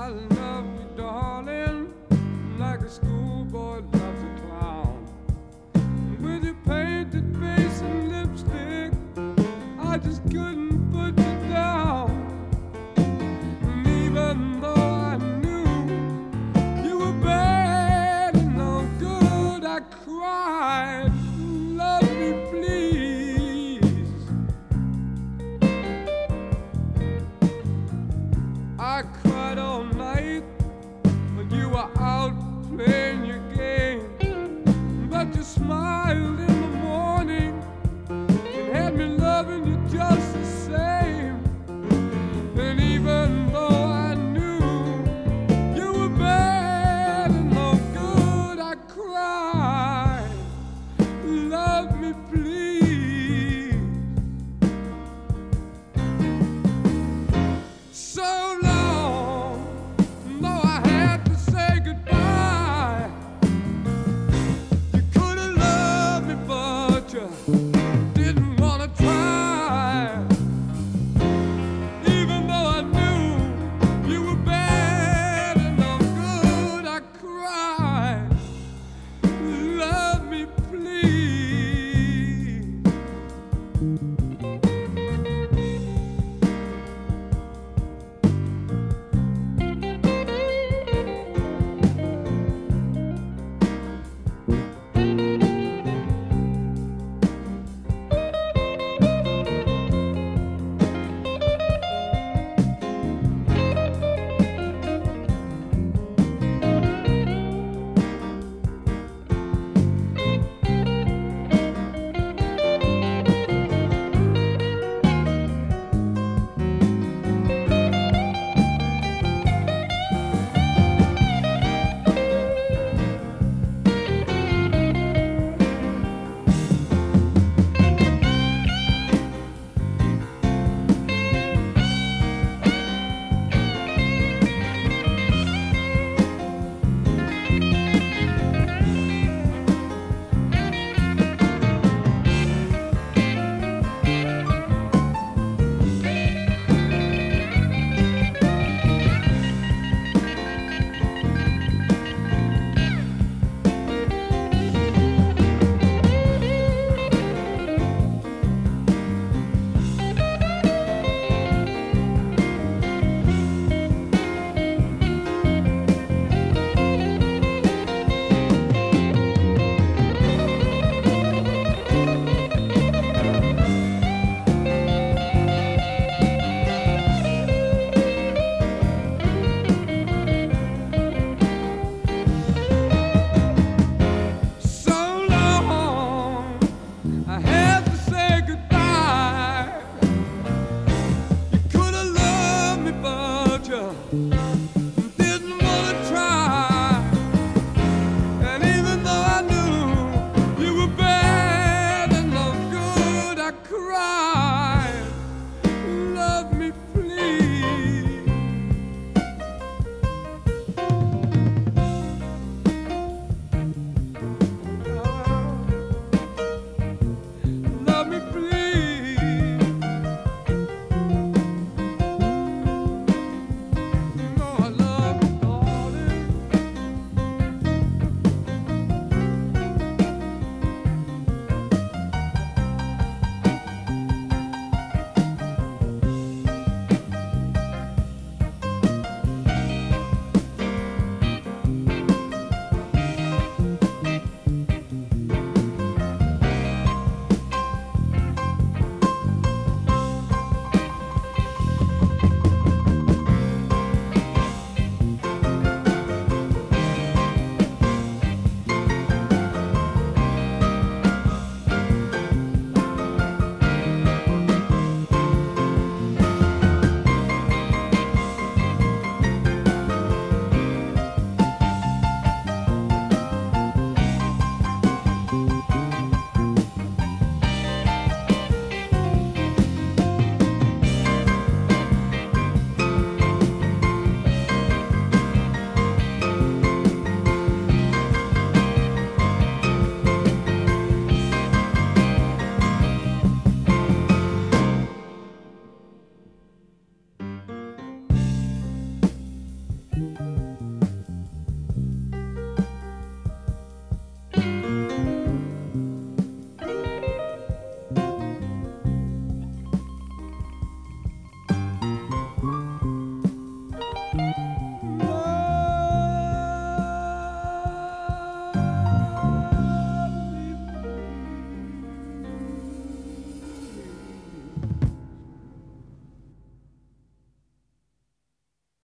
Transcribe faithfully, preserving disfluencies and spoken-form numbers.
I love you, darling, like a schoolboy loves a clown. With your painted face and lipstick, I just couldn't put you down. And even though I knew you were bad and no good, I cried, love me please. I cried all night when you were out playing your game, but you smiled in the morning and had me loving you just the same. And even though I knew you were bad and no good, I cried, love me please. So long, though I had to say goodbye. You could have loved me, but you didn't want to try. Even though I knew you were bad and no good, I cried, love me please. So long, I had to say goodbye. You could have loved me, but you